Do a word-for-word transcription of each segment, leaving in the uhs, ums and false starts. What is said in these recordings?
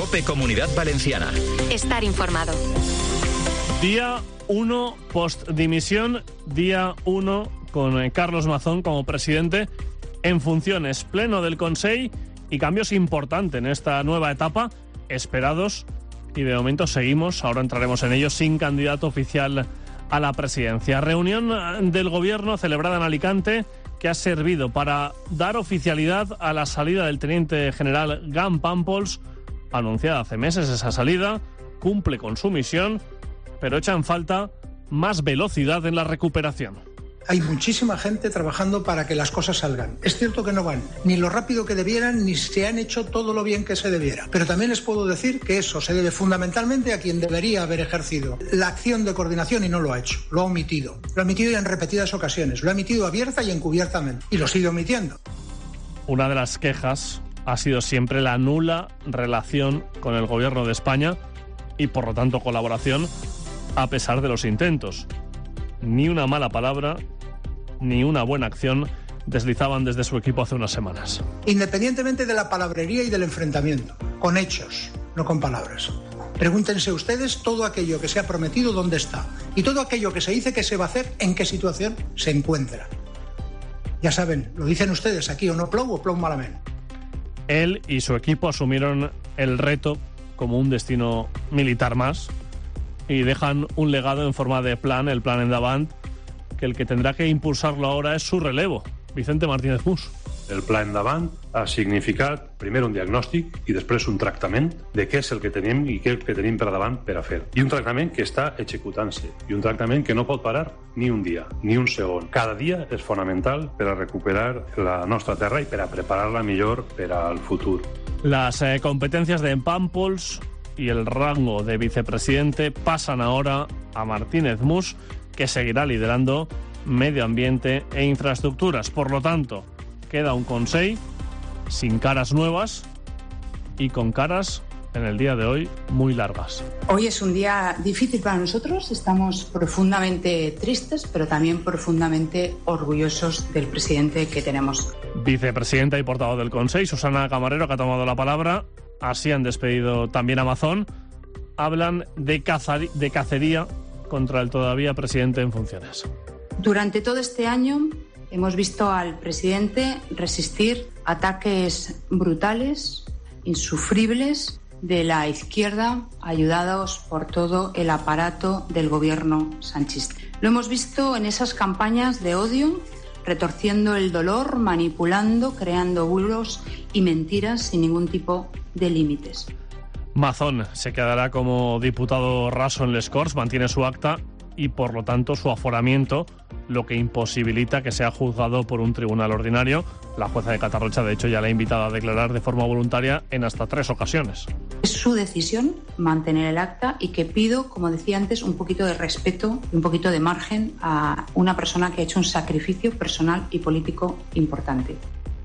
COPE Comunidad Valenciana. Estar informado. Día uno post-dimisión, día uno con Carlos Mazón como presidente en funciones, pleno del Consell y cambios importantes en esta nueva etapa, esperados, y de momento seguimos, ahora entraremos en ello, sin candidato oficial a la presidencia. Reunión del gobierno celebrada en Alicante que ha servido para dar oficialidad a la salida del teniente general Gun Pàmpols, anunciada hace meses esa salida, cumple con su misión, pero echa en falta más velocidad en la recuperación. Hay muchísima gente trabajando para que las cosas salgan. Es cierto que no van ni lo rápido que debieran, ni se han hecho todo lo bien que se debiera. Pero también les puedo decir que eso se debe fundamentalmente a quien debería haber ejercido la acción de coordinación y no lo ha hecho. Lo ha omitido. Lo ha omitido en repetidas ocasiones. Lo ha omitido abierta y encubiertamente. Y lo sigue omitiendo. Una de las quejas ha sido siempre la nula relación con el gobierno de España y, por lo tanto, colaboración a pesar de los intentos. Ni una mala palabra, ni una buena acción deslizaban desde su equipo hace unas semanas. Independientemente de la palabrería y del enfrentamiento, con hechos, no con palabras. Pregúntense ustedes todo aquello que se ha prometido, dónde está. Y todo aquello que se dice que se va a hacer, en qué situación se encuentra. Ya saben, lo dicen ustedes, aquí o no plou o plou malament. Él y su equipo asumieron el reto como un destino militar más y dejan un legado en forma de plan, el plan Endavant, que el que tendrá que impulsarlo ahora es su relevo, Vicente Martínez Mus. El Pla Endavant ha significat primer un diagnòstic i després un tractament de què és el que tenim i què és el que tenim per davant per a fer. I un tractament que està executant-se i un tractament que no pot parar ni un dia, ni un segon. Cada dia és fonamental per a recuperar la nostra terra i per a preparar-la millor per al futur. Las eh, competencias de Pàmpols y el rango de vicepresidente pasan ahora a Martínez Mus, que seguirá liderando medio ambiente e infraestructuras. Por lo tanto, queda un Consell sin caras nuevas y con caras en el día de hoy muy largas. Hoy es un día difícil para nosotros, estamos profundamente tristes, pero también profundamente orgullosos del presidente que tenemos. Vicepresidenta y portavoz del Consell, Susana Camarero, que ha tomado la palabra. Así han despedido también a Mazón. Hablan de, cazar- de cacería contra el todavía presidente en funciones. Durante todo este año hemos visto al presidente resistir ataques brutales, insufribles, de la izquierda, ayudados por todo el aparato del gobierno sanchista. Lo hemos visto en esas campañas de odio, retorciendo el dolor, manipulando, creando bulos y mentiras sin ningún tipo de límites. Mazón se quedará como diputado raso en Les Corts, mantiene su acta y, por lo tanto, su aforamiento, lo que imposibilita que sea juzgado por un tribunal ordinario. La jueza de Catarrocha, de hecho, ya le ha invitado a declarar de forma voluntaria en hasta tres ocasiones. Es su decisión mantener el acta y que pido, como decía antes, un poquito de respeto y un poquito de margen a una persona que ha hecho un sacrificio personal y político importante.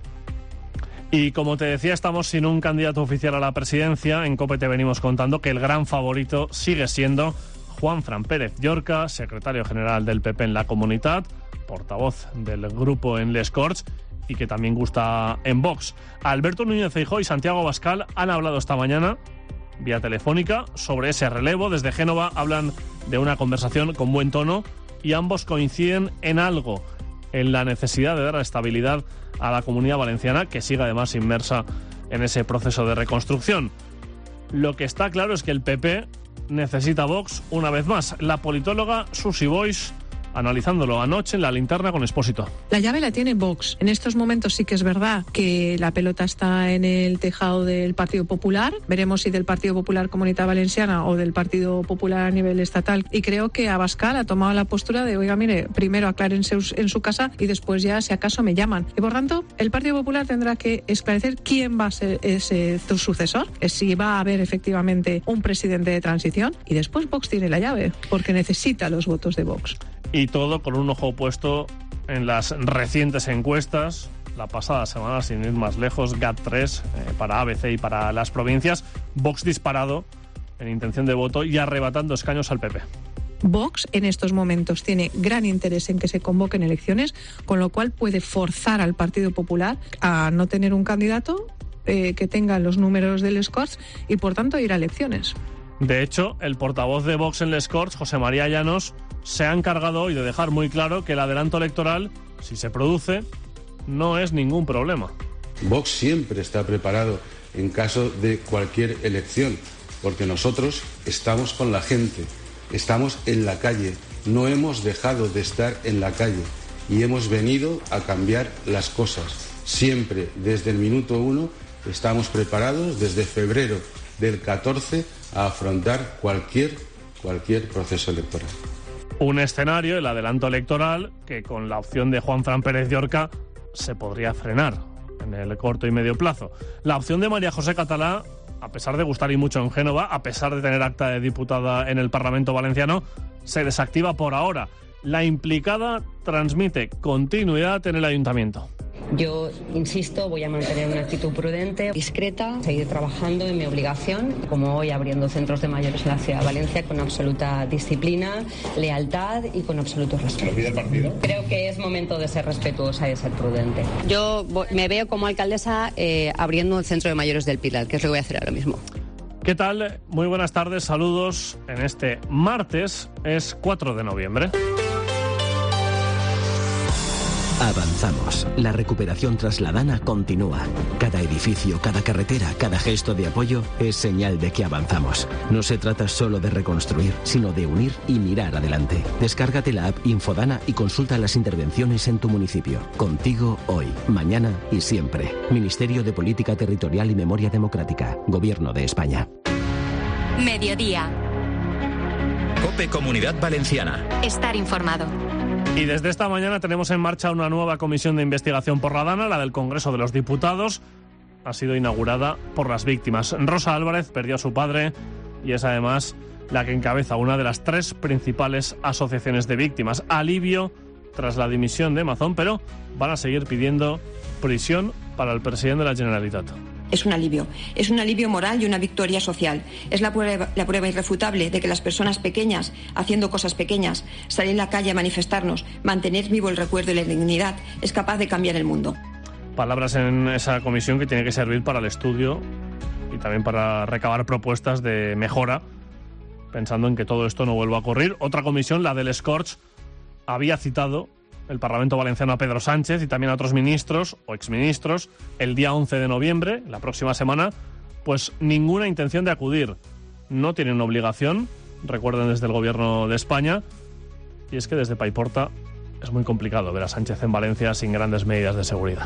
Y como te decía, estamos sin un candidato oficial a la presidencia. En COPE te venimos contando que el gran favorito sigue siendo Juanfran Pérez Llorca, secretario general del P P en la Comunitat, portavoz del grupo en Les Corts y que también gusta en Vox. Alberto Núñez Feijóo y Santiago Abascal han hablado esta mañana, vía telefónica, sobre ese relevo. Desde Génova hablan de una conversación con buen tono y ambos coinciden en algo, en la necesidad de dar estabilidad a la Comunidad Valenciana, que sigue además inmersa en ese proceso de reconstrucción. Lo que está claro es que el P P necesita Vox una vez más. La politóloga Susi Boix, analizándolo anoche en La Linterna con Expósito. La llave la tiene Vox. En estos momentos sí que es verdad que la pelota está en el tejado del Partido Popular. Veremos si del Partido Popular Comunidad Valenciana o del Partido Popular a nivel estatal. Y creo que Abascal ha tomado la postura de, oiga, mire, primero aclárense en su casa y después ya, si acaso, me llaman. Y por tanto, el Partido Popular tendrá que esclarecer quién va a ser ese sucesor, si va a haber efectivamente un presidente de transición. Y después Vox tiene la llave, porque necesita los votos de Vox. Y todo con un ojo puesto en las recientes encuestas. La pasada semana, sin ir más lejos, G A T tres eh, para A B C y para las provincias. Vox disparado en intención de voto y arrebatando escaños al P P. Vox en estos momentos tiene gran interés en que se convoquen elecciones, con lo cual puede forzar al Partido Popular a no tener un candidato eh, que tengan los números del Corts y, por tanto, ir a elecciones. De hecho, el portavoz de Vox en Les Corts, José María Llanos, se ha encargado hoy de dejar muy claro que el adelanto electoral, si se produce, no es ningún problema. Vox siempre está preparado en caso de cualquier elección, porque nosotros estamos con la gente, estamos en la calle, no hemos dejado de estar en la calle y hemos venido a cambiar las cosas. Siempre, desde el minuto uno, estamos preparados, desde febrero del catorce, a afrontar cualquier, cualquier proceso electoral. Un escenario, el adelanto electoral, que con la opción de Juanfran Pérez de Orca se podría frenar en el corto y medio plazo. La opción de María José Catalá, a pesar de gustar y mucho en Génova, a pesar de tener acta de diputada en el Parlamento valenciano, se desactiva por ahora. La implicada transmite continuidad en el ayuntamiento. Yo, insisto, voy a mantener una actitud prudente, discreta, seguir trabajando en mi obligación, como hoy abriendo centros de mayores en la ciudad de Valencia, con absoluta disciplina, lealtad y con absoluto respeto. ¿Lo pide el partido? Creo que es momento de ser respetuosa y de ser prudente. Yo me veo como alcaldesa eh, abriendo un centro de mayores del Pilar, que es lo que voy a hacer ahora mismo. ¿Qué tal? Muy buenas tardes, saludos. En este martes es cuatro de noviembre. Avanzamos. La recuperación trasladana continúa. Cada edificio, cada carretera, cada gesto de apoyo es señal de que avanzamos. No se trata solo de reconstruir, sino de unir y mirar adelante. Descárgate la app Infodana y consulta las intervenciones en tu municipio. Contigo hoy, mañana y siempre. Ministerio de Política Territorial y Memoria Democrática. Gobierno de España. Mediodía. COPE Comunidad Valenciana. Estar informado. Y desde esta mañana tenemos en marcha una nueva comisión de investigación por la DANA, la del Congreso de los Diputados. Ha sido inaugurada por las víctimas. Rosa Álvarez perdió a su padre y es además la que encabeza una de las tres principales asociaciones de víctimas. Alivio tras la dimisión de Mazón, pero van a seguir pidiendo prisión para el presidente de la Generalitat. Es un alivio. Es un alivio moral y una victoria social. Es la prueba, la prueba irrefutable de que las personas pequeñas, haciendo cosas pequeñas, salir a la calle a manifestarnos, mantener vivo el recuerdo y la dignidad, es capaz de cambiar el mundo. Palabras en esa comisión que tiene que servir para el estudio y también para recabar propuestas de mejora, pensando en que todo esto no vuelva a ocurrir. Otra comisión, la del Corts, había citado el Parlamento valenciano a Pedro Sánchez y también a otros ministros o exministros el día once de noviembre, la próxima semana, pues ninguna intención de acudir. No tienen una obligación, recuerden, desde el Gobierno de España, y es que desde Paiporta es muy complicado ver a Sánchez en Valencia sin grandes medidas de seguridad.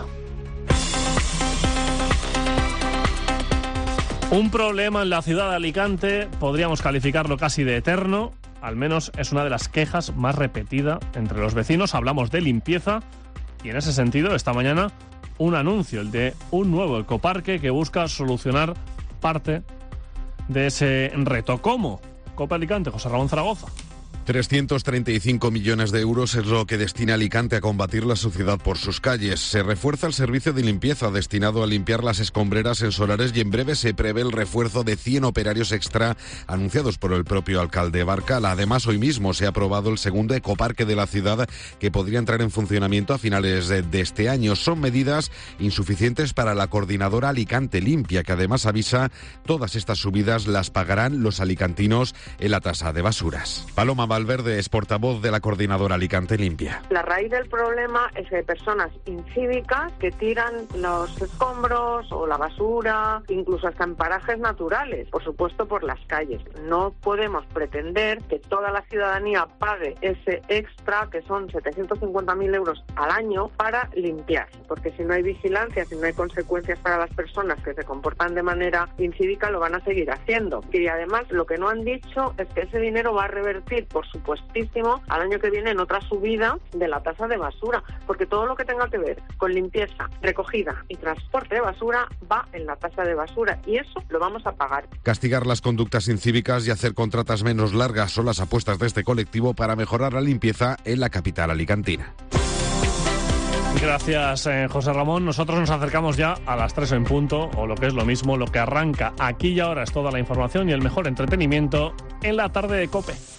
Un problema en la ciudad de Alicante, podríamos calificarlo casi de eterno. Al menos es una de las quejas más repetida entre los vecinos. Hablamos de limpieza y en ese sentido esta mañana un anuncio, el de un nuevo ecoparque que busca solucionar parte de ese reto. ¿Cómo? Cope Alicante, José Ramón Zaragoza. trescientos treinta y cinco millones de euros es lo que destina Alicante a combatir la suciedad por sus calles. Se refuerza el servicio de limpieza destinado a limpiar las escombreras en solares y en breve se prevé el refuerzo de cien operarios extra anunciados por el propio alcalde Barcal. Además, hoy mismo se ha aprobado el segundo ecoparque de la ciudad que podría entrar en funcionamiento a finales de, de este año. Son medidas insuficientes para la coordinadora Alicante Limpia, que además avisa todas estas subidas las pagarán los alicantinos en la tasa de basuras. Paloma Valverde es portavoz de la coordinadora Alicante Limpia. La raíz del problema es que hay personas incívicas que tiran los escombros o la basura, incluso hasta en parajes naturales, por supuesto por las calles. No podemos pretender que toda la ciudadanía pague ese extra, que son setecientos cincuenta mil euros al año, para limpiar, porque si no hay vigilancia, si no hay consecuencias para las personas que se comportan de manera incívica, lo van a seguir haciendo. Y además lo que no han dicho es que ese dinero va a revertir, por supuestísimo, al año que viene en otra subida de la tasa de basura, porque todo lo que tenga que ver con limpieza, recogida y transporte de basura va en la tasa de basura y eso lo vamos a pagar. Castigar las conductas incívicas y hacer contratas menos largas son las apuestas de este colectivo para mejorar la limpieza en la capital alicantina. Gracias, eh, José Ramón. Nosotros nos acercamos ya a las tres en punto, o lo que es lo mismo, lo que arranca aquí y ahora es toda la información y el mejor entretenimiento en la tarde de COPE.